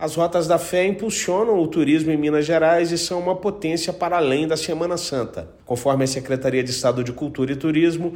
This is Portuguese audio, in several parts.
As Rotas da Fé impulsionam o turismo em Minas Gerais e são uma potência para além da Semana Santa. Conforme a Secretaria de Estado de Cultura e Turismo,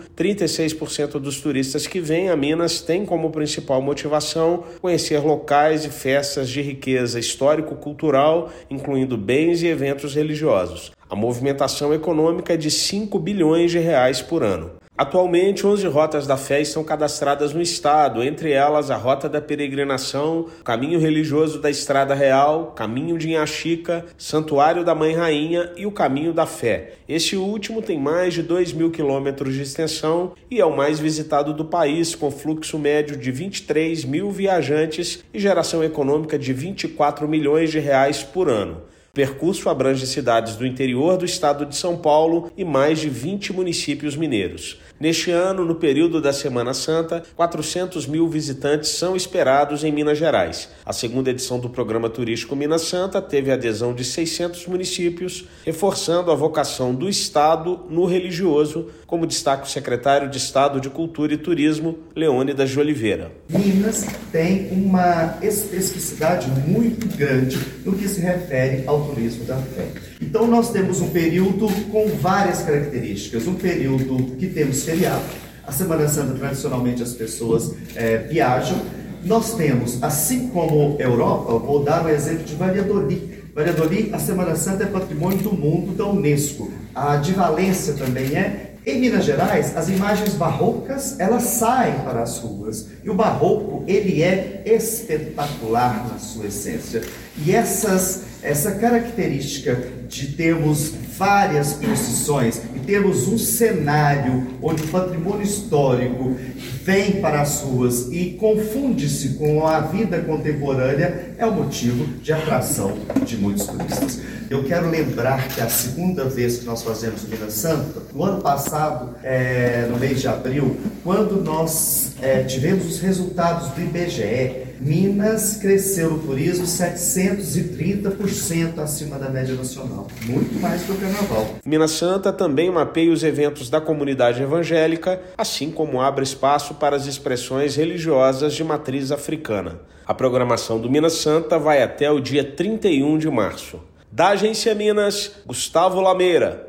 36% dos turistas que vêm a Minas têm como principal motivação conhecer locais e festas de riqueza histórico-cultural, incluindo bens e eventos religiosos. A movimentação econômica é de 5 bilhões de reais por ano. Atualmente, 11 rotas da fé estão cadastradas no estado, entre elas a Rota da Peregrinação, Caminho Religioso da Estrada Real, Caminho de Inhaxica, Santuário da Mãe Rainha e o Caminho da Fé. Este último tem mais de 2.000 quilômetros de extensão e é o mais visitado do país, com fluxo médio de 23 mil viajantes e geração econômica de 24 milhões de reais por ano. O percurso abrange cidades do interior do estado de São Paulo e mais de 20 municípios mineiros. Neste ano, no período da Semana Santa, 400 mil visitantes são esperados em Minas Gerais. A segunda edição do Programa Turístico Minas Santa teve a adesão de 600 municípios, reforçando a vocação do estado no religioso, como destaca o secretário de Estado de Cultura e Turismo, Leônidas de Oliveira. Minas tem uma especificidade muito grande no que se refere ao turismo da fé. Então nós temos um período com várias características, um período que temos feriado. A Semana Santa, tradicionalmente, as pessoas viajam. Nós temos, assim como Europa, vou dar o exemplo de Valladolid. Valladolid, a Semana Santa é patrimônio do mundo da Unesco. A de Valência também é. Em Minas Gerais, as imagens barrocas, elas saem para as ruas. E o barroco, ele é espetacular na sua essência. E essa característica de termos várias procissões e termos um cenário onde o patrimônio histórico vem para as ruas e confunde-se com a vida contemporânea é o motivo de atração de muitos turistas. Eu quero lembrar que a segunda vez que nós fazemos Minas Santa, no ano passado, no mês de abril, quando nós tivemos os resultados do IBGE, Minas cresceu no turismo 730% acima da média nacional, muito mais que o Carnaval. Minas Santa também mapeia os eventos da comunidade evangélica, assim como abre espaço para as expressões religiosas de matriz africana. A programação do Minas Santa vai até o dia 31 de março. Da Agência Minas, Gustavo Lameira.